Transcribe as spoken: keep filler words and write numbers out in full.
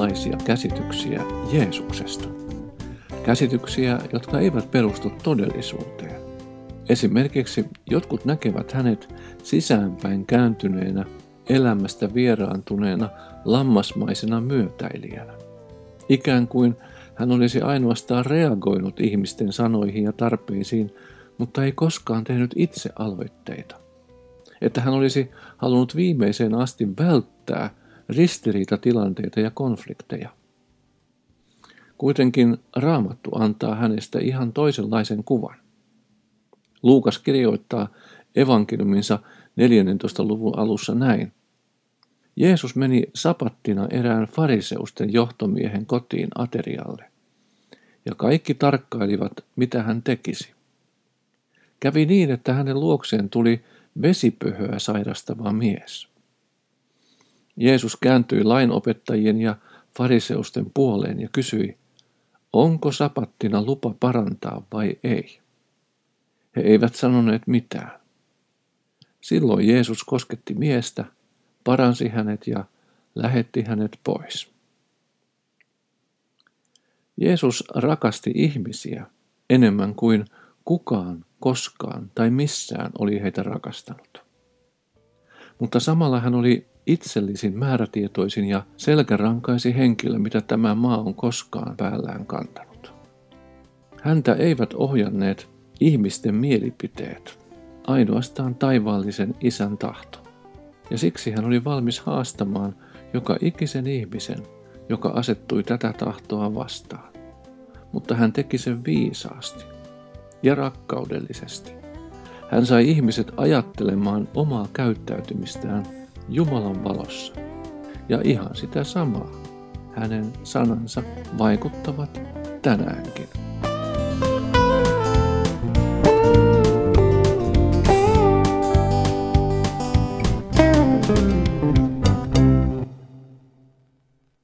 toisenlaisia käsityksiä Jeesuksesta. Käsityksiä, jotka eivät perustu todellisuuteen. Esimerkiksi jotkut näkevät hänet sisäänpäin kääntyneenä, elämästä vieraantuneena, lammasmaisena myötäilijänä. Ikään kuin hän olisi ainoastaan reagoinut ihmisten sanoihin ja tarpeisiin, mutta ei koskaan tehnyt itse aloitteita. Että hän olisi halunnut viimeiseen asti välttää ristiriitatilanteita ja konflikteja. Kuitenkin Raamattu antaa hänestä ihan toisenlaisen kuvan. Luukas kirjoittaa evankeliuminsa neljännentoista luvun alussa näin. Jeesus meni sapattina erään fariseusten johtomiehen kotiin aterialle, ja kaikki tarkkailivat, mitä hän tekisi. Kävi niin, että hänen luokseen tuli vesipöhöä sairastava mies. Jeesus kääntyi lainopettajien ja fariseusten puoleen ja kysyi, onko sapattina lupa parantaa vai ei? He eivät sanoneet mitään. Silloin Jeesus kosketti miestä, paransi hänet ja lähetti hänet pois. Jeesus rakasti ihmisiä enemmän kuin kukaan koskaan tai missään oli heitä rakastanut. Mutta samalla hän oli itsellisin, määrätietoisin ja selkärankaisin henkilö, mitä tämä maa on koskaan päällään kantanut. Häntä eivät ohjanneet ihmisten mielipiteet, ainoastaan taivaallisen Isän tahto. Ja siksi hän oli valmis haastamaan joka ikisen ihmisen, joka asettui tätä tahtoa vastaan. Mutta hän teki sen viisaasti ja rakkaudellisesti. Hän sai ihmiset ajattelemaan omaa käyttäytymistään Jumalan valossa. Ja ihan sitä samaa hänen sanansa vaikuttavat tänäänkin.